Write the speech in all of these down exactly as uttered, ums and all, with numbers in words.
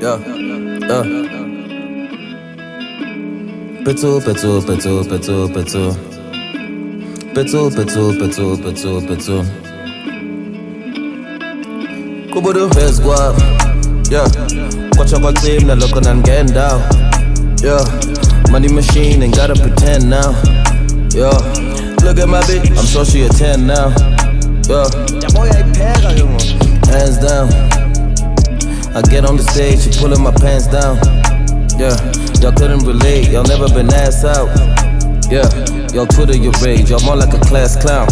Yeah, yeah. Petu, petu, petu, petu, petu. Petu, petu, petu, petu, petu. Kubudu, best guap. Yeah. Watch out my team, now look and getting down. Yeah. Money machine, ain't gotta pretend now. Yeah. Look at my bitch, I'm sure she a ten now. Yeah. Hands down. I get on the stage, she pulling my pants down. Yeah, y'all couldn't relate, y'all never been ass out. Yeah, y'all Twitter your rage, y'all more like a class clown.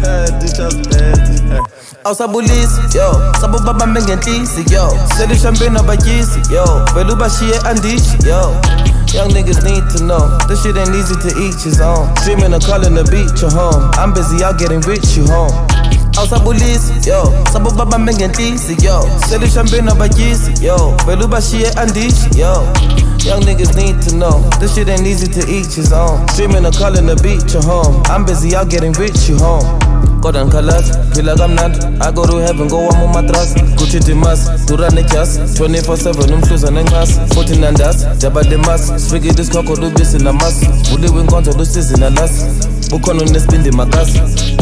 Awusabulisi, yo, sabu baba mengentlisi, yo. Seli champagne abakisi, yo. Velu bashiye andishi, yo. Young niggas need to know, this shit ain't easy to each his own. Dreaming of calling the beach your home. I'm busy out getting rich, you home. Awusabulisi, yo, sabu baba mengentlisi, yo. Seli champagne abakisi, yo. Velu bashiye andishi, yo. Young niggas need to know, this shit ain't easy to each his own. Dreaming of calling the beach your home. I'm busy out getting rich, you home. Kodwa colors, feel like I'm not. I go to heaven, go on my trust. Gucci Dimas, Durane Just twenty-four seven, umhluza nengas fourteen and us, Jabba the Mas. Swiggy this coco, do this in a mass. Bully win conto, do this in a last. Bukono nespindi makas.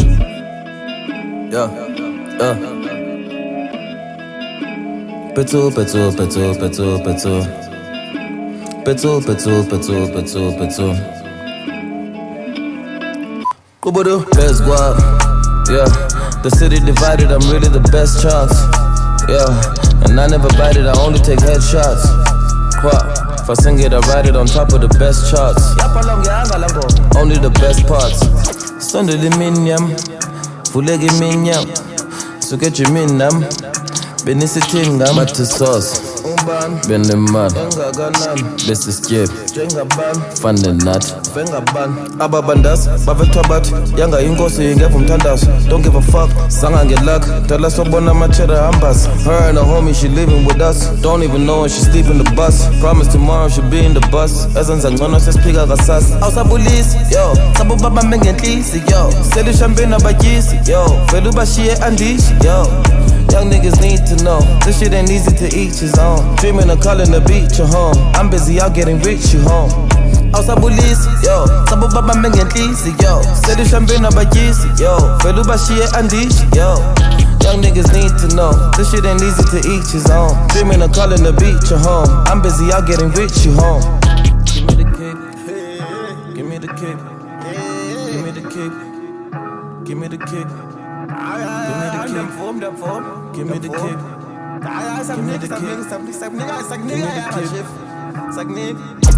Yeah, yeah. Petu, petu, petu, petu, petu. Petu, petu, petu, petu, petu. Kubudu, best guap. Yeah, the city divided, I'm really the best chance. Yeah, and I never bite it, I only take headshots. Quap, if I sing it, I write it on top of the best charts. Only the best parts. Sunday the minyam, fulegi minyam, sukechi minam, benisitingam, but to sauce. Ben the man, this is skip. Fun the nut. Ababandas, Bavetobat, Yanga Ingosi, get from Tandas. Don't give a fuck, sang and get luck. Tell us about my cheddar ambas. Her and her homie, she living with us. Don't even know when she sleep in the bus. Promise tomorrow she'll be in the bus. Essence and gonna say speak a gasas. Awusabulisi, yo, sabu baba mengentlisi, yo. Seli champagne abakisi, yo. Velu bashiye andishi, yo. Young niggas need to know, this shit ain't easy to each his own. Dreaming of calling the beach your home. I'm busy out getting rich, you home. Awusabulisi, yo, sabu baba mengentlisi, yo. Seli champagne abakisi, yo. Velu bashiye andishi, yo. Young niggas need to know, this shit ain't easy to each his own. Dreaming of calling the beach your home. I'm busy out getting rich, you home. Give me the cape, give me the cape, give me the cape, give me the cape. Give me the kick. Give me the kick. Give me the kick. Give me the kick.